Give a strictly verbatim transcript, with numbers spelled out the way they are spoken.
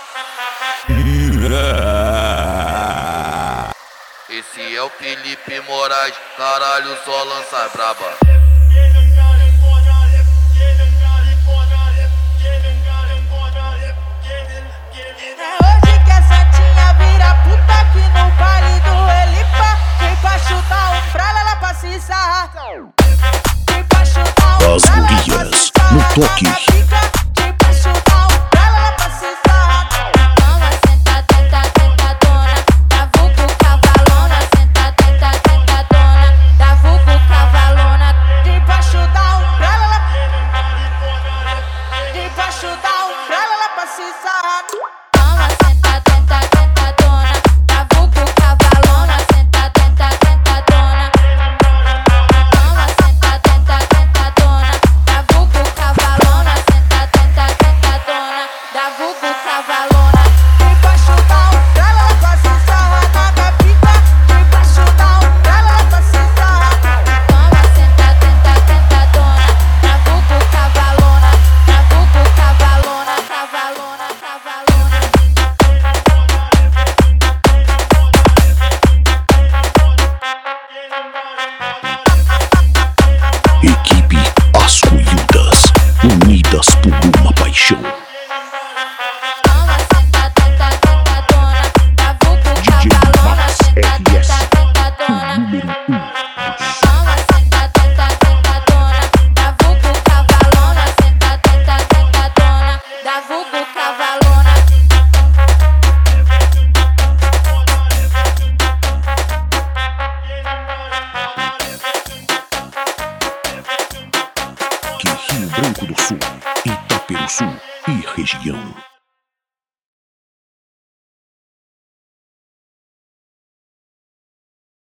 Esse é o Felipe Moraes, caralho, só lança braba. As gurias no toque. Equipe As Coilhudas, unidas por uma paixão. D J Max R S, o número um. Que Rio Branco do Sul, Itaperuçu e região.